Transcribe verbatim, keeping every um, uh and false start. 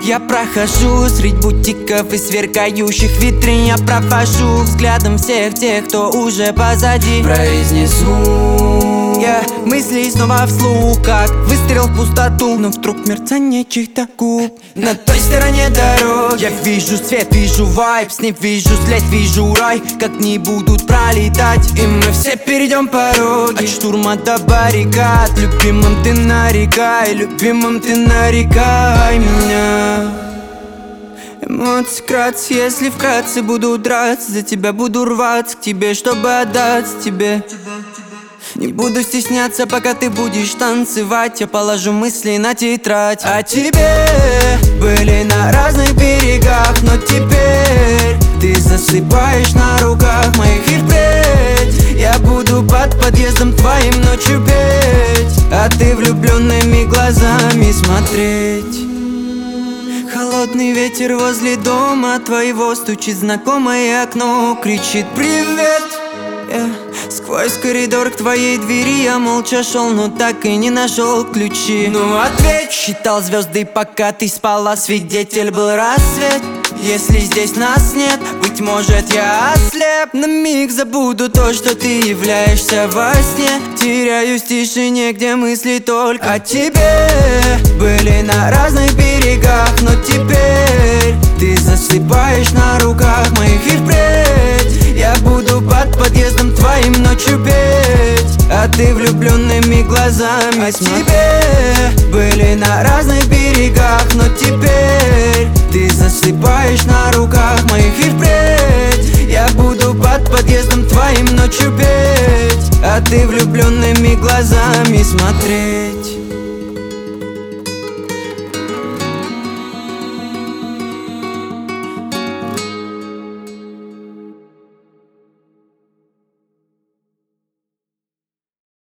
Я прохожу средь бутиков и сверкающих витрин. Я провожу взглядом всех тех, кто уже позади. Произнесу я мысли снова вслух, как выстрел в пустоту, но вдруг мерцание чьих-то губ. На той стороне дороги я вижу свет, вижу вайб, с ним вижу след, вижу рай, как не будут пролетать. И мы все перейдем пороги, от штурма до баррикад. Любимым ты нарекай, любимым ты нарекай меня. Эмоции кратцы, если вкратце буду драться за тебя, буду рваться к тебе, чтобы отдаться тебе. Не буду стесняться, пока ты будешь танцевать. Я положу мысли на тетрадь. А тебе были на разных берегах, но теперь ты засыпаешь на руках моих. И впредь я буду под подъездом твоим ночью петь, а ты влюбленными глазами смотреть. Холодный ветер возле дома твоего стучит в знакомое окно, кричит привет. Yeah. Сквозь коридор к твоей двери я молча шел, но так и не нашел ключи. Ну ответь, считал звезды, пока ты спала, свидетель был рассвет. Если здесь нас нет, быть может я ослеп. На миг забуду то, что ты являешься во сне. Теряюсь в тишине, где мысли только о тебе. Были на разных берегах, но теперь ты засыпаешь на руках моих. И впредь я буду под подъездом твоим ночью петь, а ты влюбленными глазами смотреть. Тебе были на разных берегах, но теперь ты засыпаешь на руках моих. И впредь я буду под подъездом твоим ночью петь, а ты влюбленными глазами смотреть.